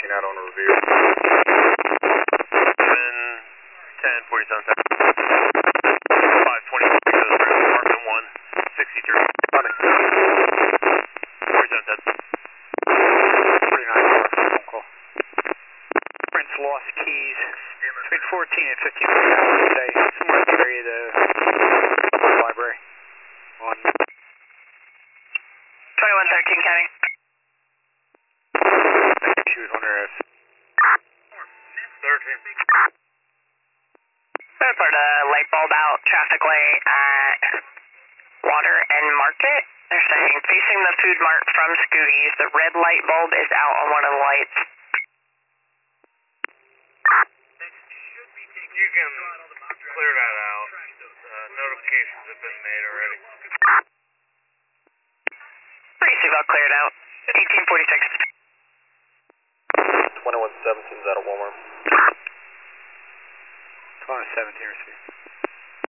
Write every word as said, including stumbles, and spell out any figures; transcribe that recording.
looking at on a review. ten forty-seven five twenty apartment one sixty-three. forty-seven ten. forty-nine, phone call. Prince lost keys between fourteen and fifteen today, somewhere in the area of the library on twenty-one thirteen County. Shoot Hunter F. thirteen. Report a light bulb out, traffic light at Water and Market. They're saying facing the food mart from Scooties, the red light bulb is out on one of the lights. You can clear that out. Uh, notifications have been made already. Receive all cleared out. eighteen forty-six. twenty-one seventeen is out of Walmart. twenty-one seventeen, receive.